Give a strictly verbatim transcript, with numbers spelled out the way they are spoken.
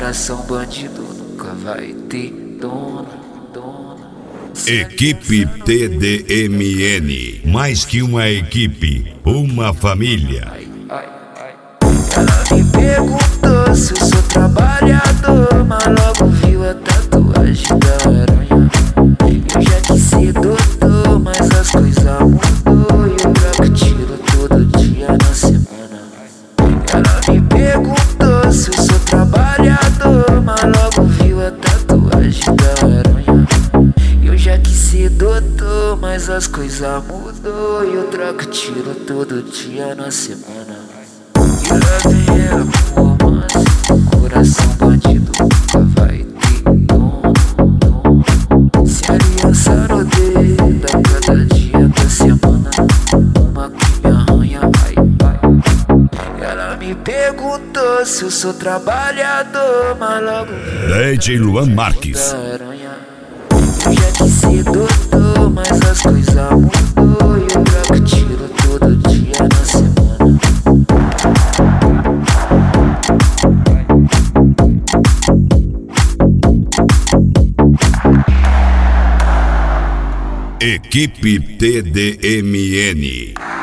Coração bandido nunca vai ter dono, dono. Equipe T D M N, mais que uma equipe, uma família. Ela me perguntou se eu sou trabalhador, mas logo viu a tatuagem da aranha. Eu já quis ser doutor, mas as coisas mudou e eu troco tiro todo dia na semana. Ela me perguntou se eu sou trabalhador, mas logo viu a tatuagem da aranha. Eu já quis ser doutor, mas as coisas mudou e eu troco tiro todo dia na semana. E lá vem ela com romance, coração bandido nunca vai ter dono, dono. Se aliança no dedo a cada dia da semana, uma que me arranha, vai, vai. Ela me perguntou se eu sou trabalhador, mas logo D J Luan Marques. da aranha. Eu já quis ser doutor, mas as coisas mudou e eu troco tiro todo dia na semana. Equipe T D M N.